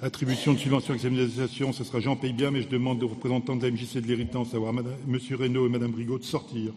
Attribution de subventions exceptionnelles, ce sera Jean Paye-Bien, mais je demande aux représentants de la MJC de l'Héritant, à savoir M. Reynaud et Mme Brigaut, de sortir.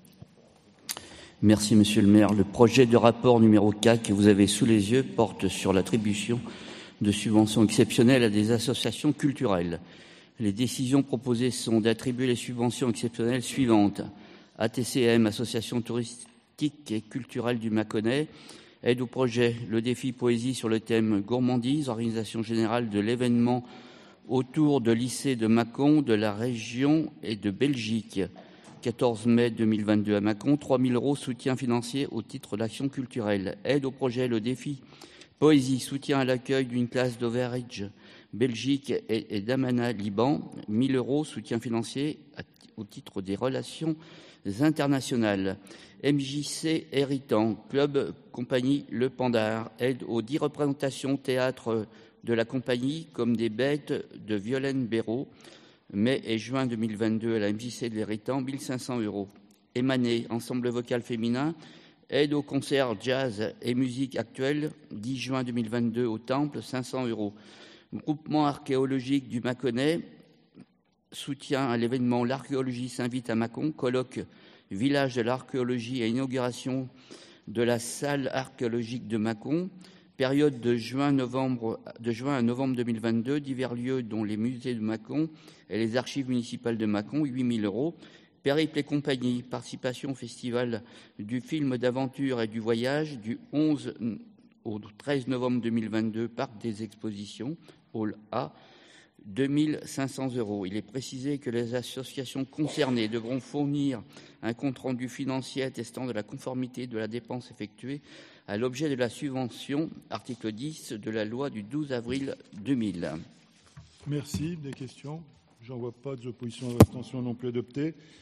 Merci, Monsieur le maire. Le projet de rapport numéro 4 que vous avez sous les yeux porte sur l'attribution de subventions exceptionnelles à des associations culturelles. Les décisions proposées sont d'attribuer les subventions exceptionnelles suivantes. ATCM, Association touristique et culturelle du Mâconnais. Aide au projet Le Défi Poésie sur le thème gourmandise, organisation générale de l'événement autour de lycée de Mâcon, de la région et de Belgique. 14 mai 2022 à Mâcon, 3 000 € soutien financier au titre d'action culturelle. Aide au projet Le Défi Poésie, soutien à l'accueil d'une classe d'Overidge, Belgique et d'Amana, Liban. 1 000 € soutien financier au titre des relations internationales. MJC Héritant, Club Compagnie Le Pandard, aide aux 10 représentations théâtre de la compagnie comme des bêtes de Violaine Béraud, mai et juin 2022 à la MJC de l'Héritant, 1 500 €. Émané, ensemble vocal féminin, aide au concert jazz et musique actuelle, 10 juin 2022 au Temple, 500 €. Groupement archéologique du Mâconnais, soutien à l'événement L'archéologie s'invite à Mâcon, colloque Village de l'archéologie et inauguration de la salle archéologique de Mâcon. Période de juin à novembre 2022, divers lieux dont les musées de Mâcon et les archives municipales de Mâcon, 8 000 €. Périple et compagnie, participation au festival du film d'aventure et du voyage du 11 au 13 novembre 2022, parc des expositions, hall A, 2 500 €. Il est précisé que les associations concernées devront fournir un compte-rendu financier attestant de la conformité de la dépense effectuée à l'objet de la subvention, article 10 de la loi du 12 avril 2000. Merci. Des questions? J'en vois pas. Des oppositions ou abstentions non plus adoptées.